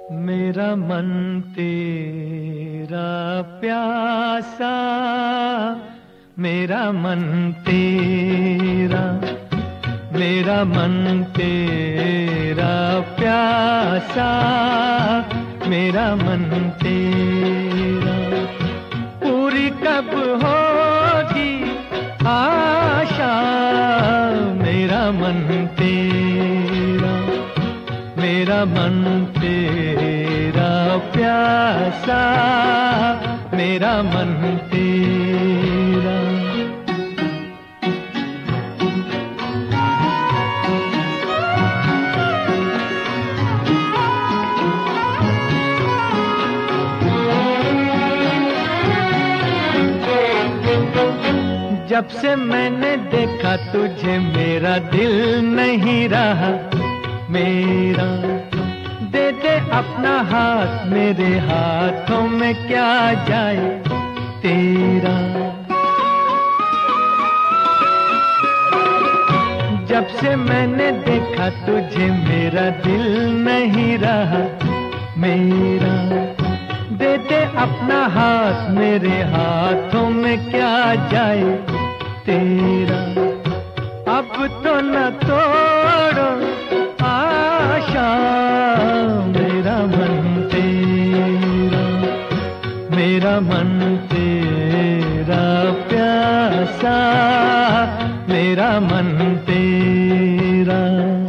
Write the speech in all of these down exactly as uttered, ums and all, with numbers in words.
मेरा मन तेरा प्यासा, मेरा मन तेरा, मेरा मन तेरा प्यासा, मेरा मन तेरा। पूरी कब होगी आशा, मेरा मन तेरा, मेरा मन तेरा प्यासा, मेरा मन तेरा। जब से मैंने देखा तुझे मेरा दिल नहीं रहा मेरा। दे दे अपना हाथ मेरे हाथों में क्या जाए तेरा। जब से मैंने देखा तुझे मेरा दिल नहीं रहा मेरा। दे दे अपना हाथ मेरे हाथों में क्या जाए तेरा। अब तो न तोड़ो आशा, मेरा मन तेरा, मेरा मन तेरा प्यासा, मेरा मन तेरा।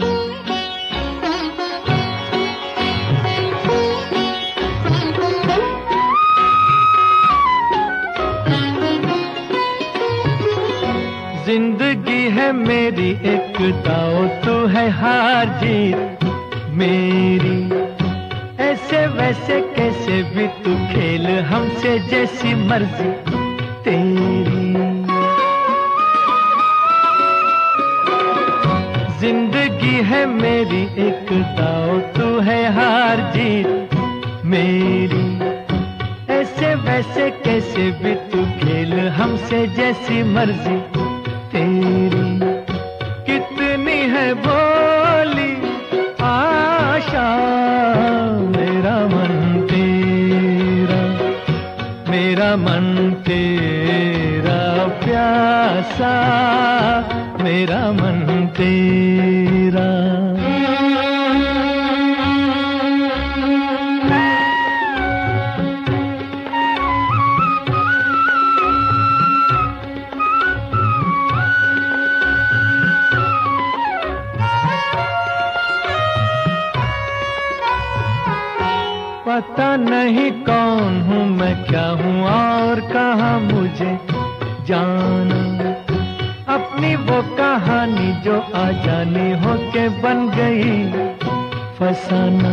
जिंदगी है मेरी एक दाव, तू है हार जीत मेरी। ऐसे वैसे कैसे भी तू खेल हमसे जैसी मर्जी तेरी। जिंदगी है मेरी एक दाव, तू है हार जीत मेरी। ऐसे वैसे कैसे भी तू खेल हमसे जैसी मर्जी तेरी। कितनी है बोली आशा, मेरा मन तेरा, मेरा मन तेरा प्यासा, मेरा मन तेरा। पता नहीं कौन हूँ मैं, क्या हूँ और कहाँ मुझे जाना। अपनी वो कहानी जो आ जानी हो के बन गई फसाना।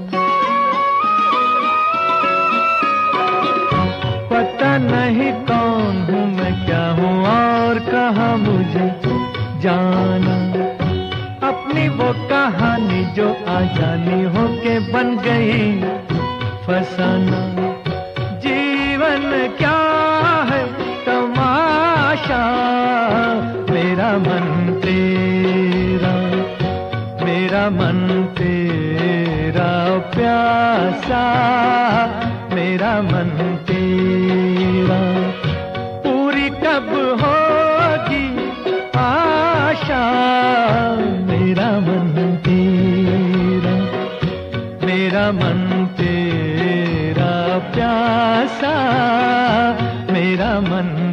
पता नहीं कौन हूँ मैं, क्या हूँ और कहाँ मुझे जाना। अपनी वो कहानी जो आ जानी हो के बन गई फसाना। जीवन क्या है तमाशा, मेरा मन तेरा, मेरा मन तेरा प्यासा, मेरा मन तेरा। पूरी कब होगी आशा, मेरा मन तेरा, मेरा मन तेरा प्यासा, मेरा मन